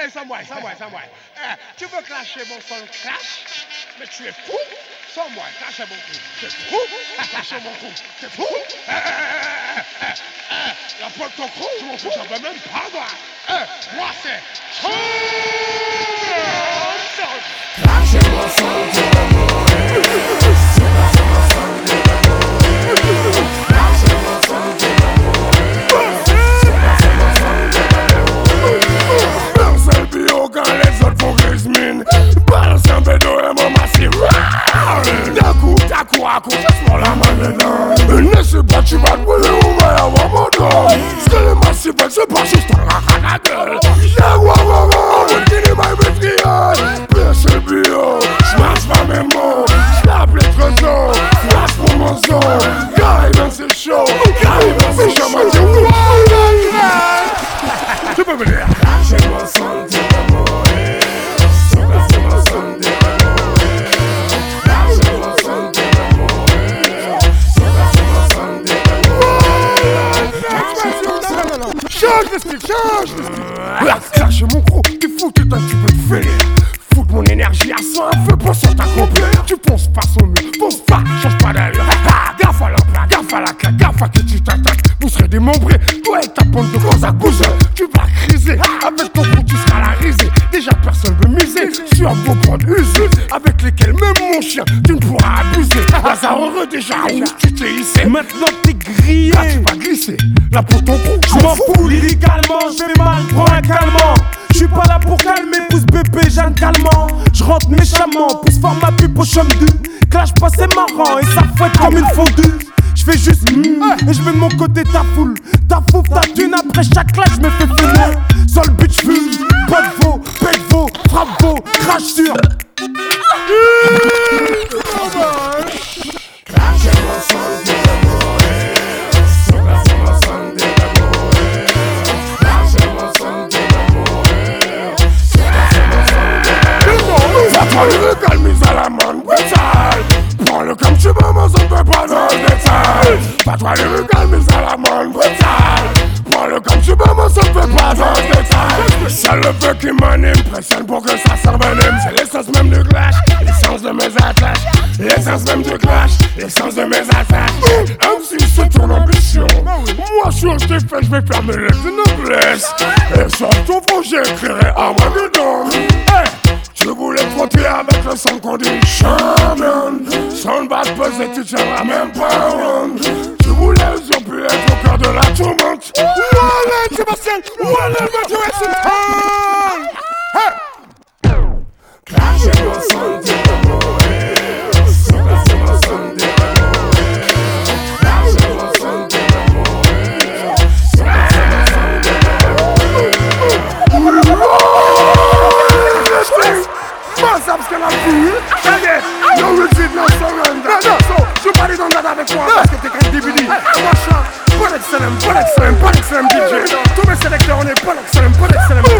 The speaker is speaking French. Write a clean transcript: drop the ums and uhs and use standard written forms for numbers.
Sans moi, sans moi, sans moi. Tu veux clasher mon son clash, mais tu es fou. Sans moi, clasher mon coup. Tu es fou. Clasher mon coup. Tu es fou. La porte ton coup, je m'en fous, j'en veux même pas moi. Moi c'est Clasher mon son, tu vas mourir. Clasher mon son, tu vas mourir. Clasher mon son, tu vas mourir. Clasher mon son, tu vas mourir. Seul bio quand les autres font grise mine. Balance un bédo et mon massif. D'un coup, à coup, laisse-moi la main dedans. Ne sais pas, tu vas te brûler ou va y avoir mon dos. Ce que les massifs veulent se passer, je t'en raconte la gueule. Y'a quoi, on va tirer ma métrière. Seul bio, j'marche pas mes mots. J'tape les trésors, flash pour mon son. Carrément c'est chaud, carrément c'est chaud. Tu peux me dire. Clasher mon son, tu vas mourir. Clasher mon son, tu vas mourir. Clasher mon son, tu vas mourir. Clasher mon son, tu vas mourir. Change de style, change de style. Clasher mon gros, il faut que t'as un petit peu de fêlé. Foutre mon énergie à 100, un feu pour sur ta complet. Tu penses pas son mieux, pense pas, change pas d'allure. Gaffe à la plaque, gaffe à la claque, gaffe à qui tu t'attaques. Vous serez démembrés, toi et ta bande de gros accusés. Tu vas criser, avec ton coup tu seras la risée. Déjà personne veut miser sur vos bandes usées, avec lesquelles même mon chien tu ne pourras abuser. Lazare heureux déjà, où tu t'es hissé. Maintenant t'es grillé. Là tu vas glisser, là pour ton coup, Je m'en fous lyricalement, je fais mal, prends un calmant. Je suis pas là pour calmer, pousse bébé, Jeanne calmant. Je rentre méchamment, pousse faire ma pub au chum du. Clash pas c'est marrant et ça fouette comme une fondue. Je fais juste et je mets de mon côté ta foule. Ta fouf, ta thune, après chaque clash je me fais finir. Sur le but j'fume, pas de veau, pète veau, frappe veau, crash sur. Clasher mon son, tu vas mourir. Clasher mon son, tu vas mourir. Clasher mon son, tu vas mourir. Clasher mon son, tu vas mourir. Va-toi le calme à la main brutale. Prends-le comme tu veux, mais on peut pas dans le détail. Va-toi le calme à la main brutale. Prends-le comme tu veux, mais on peut pas dans le détail. C'est le feu qui m'anime, pressionne pour que ça s'envenime. C'est l'essence même du clash, l'essence de mes attaches. L'essence même du clash, l'essence de mes attaches. Même si c'est ton ambition, moi sur tes fesses, je vais fermer les noblesse. Et sur ton front, j'écrirai Armageddon. Tu voulais frotter avec le son qu'on dit champion. Son bas pesé, tu tiendras même pas rond. Tu voulais usurper être au cœur de la tourmente. Wallet, Sébastien, Wallet, Mathieu, c'est time. Clasher mon son, tu vas mourir. Clasher mon son, tu vas mourir. Clasher mon son, tu vas mourir. Clasher mon son, tu vas mourir. Parce que la vie, no retreat, no surrender. So, tu vas aller dans le avec moi parce que t'es crédibilité. Machin, pas d'excellent DJ. Tous mes sélecteurs, on est pas d'excellent DJ.